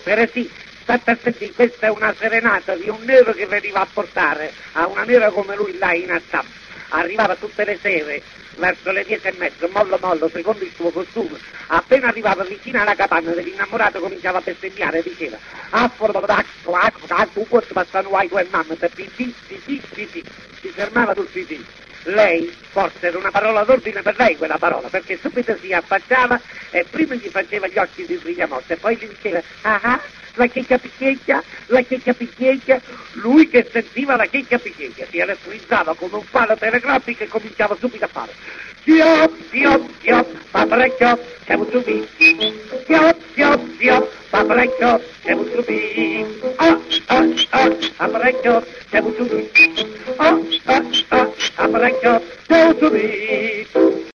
sì, state attenti, questa è una serenata di un nero che veniva a portare a una nera come lui là in Assam. Arrivava tutte le sere, verso le 10:30, mollo, secondo il suo costume. Appena arrivava vicino alla capanna dell'innamorato cominciava a bestemmiare e diceva tu posso passare ai tuoi mamma per pipì. Si fermava sul pipì. Lei, forse era una parola d'ordine per lei quella parola, perché subito si affacciava e prima gli faceva gli occhi di brigliamorte e poi gli diceva la checca picchiecchia, lui che sentiva la checca picchiecchia si elettrizzava come un palo telegrafico e cominciava subito a fare chiop, paparecchio, siamo subì, chiop, paparecchio, siamo subì, paparecchio, siamo subì, paparecchio, siamo subì.